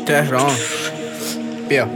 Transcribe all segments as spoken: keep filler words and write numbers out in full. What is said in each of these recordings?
تهران بیا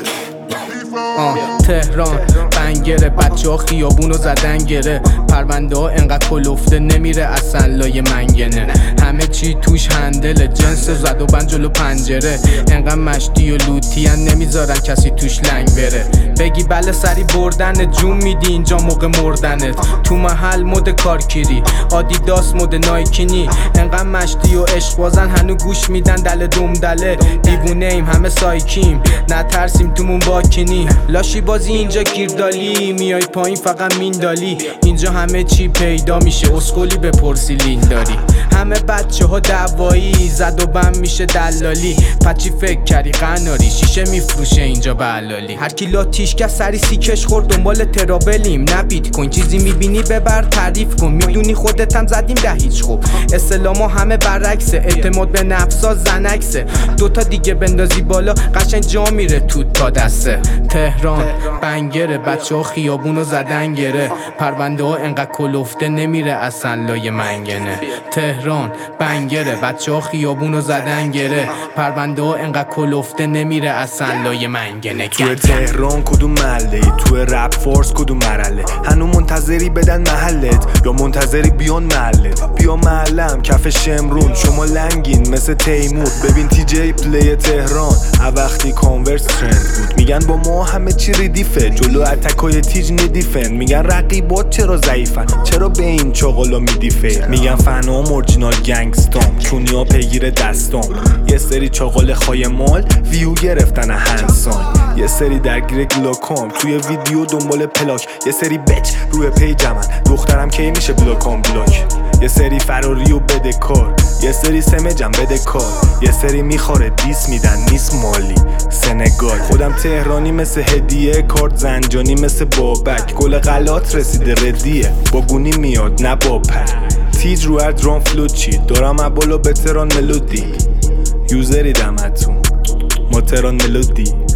آه تهران بنگره، بچه ها خیابونو زدن گره، پرونده ها انقدر کلفته نمیره اصلا لای منگنه، همه چی توش هندله، جنس زد و بند جلو پنجره، انقدر مشتی و لوتی هن نمیذارن کسی توش لنگ بره، بگی بله سری بردن جون میدی اینجا موقع مردنت، تو محل مد کارکیری آدیداس مد نایکینی، انقدر مشتی و عشق بازن هنو گوش میدن دل دوم دله، دیوونه ایم همه سایکیم نترسیم تومون باکینی، لاشی بازی اینجا گیردالی، میای پایین فقط میندالی، اینجا همه چی پیدا میشه اسکولی بپرسی لین داری، همه بچه ها دعوایی زد و بم میشه دلالی، پچی فکر کردی قناری شیشه میفروشه اینجا بلالی، هر کی لاتیش که سری سیکش خورد دنبال ترابلیم، نه بیت کوین چیزی میبینی ببر تعریف کن، میدونی خودت هم زدیم ده هیچ خوب، اسلاما همه برعکسه، اعتماد به نفسا زنکسه، دوتا دیگه بندازی بالا قشنگ جا میره تو تا دسته، تهران بنگره، بچه ها خیابونو زدن گره، پرونده ها انقدر کلفته نمیره اصلا لای منگنه، تهران بنگره، بچه ها خیابونو زدن گره، پرونده ها انقدر کلفته نمیره اصلا لای منگنه. تو تهران کدوم محله ای؟ تو رپ فورس کدوم مرحله؟ هنو منتظری بدن محلت یا منتظری بیان محلت؟ بیا محلم کف شمرون، شما لنگین مثل تیمور، ببین تی جی پلی تهران وقتی کانورس ترند بود، میگن با ما همه چی ریدیفه، جلو اتکای تیج ندیفن، میگن رقیبات چرا ضعیفن، چرا به این چاقالا میدی فیر، میگن فنام اورجینال گنگستام، چونیا پیگیر دستام، یه سری چاقال خای مال ویو گرفتن هنسان، یه سری درگیر گلاکام توی ویدیو دنبال پلاک، یه سری بچ روی پیجمن دخترم کی میشه بلاکام بلاک، یه سری فراری و بده کار، یه سری سمجم بده کار، یه سری میخواره دیس میدن نیست مالی سنگال، خودم تهرانی مثل هدیه، کارت زنجانی مثل بابک، گل غلات رسیده ردیه با گونی میاد نه با پر، تیج رو هر درام فلو چی دارم ابالا به تهران ملودی، یوزری دمتون ما تهران ملودی.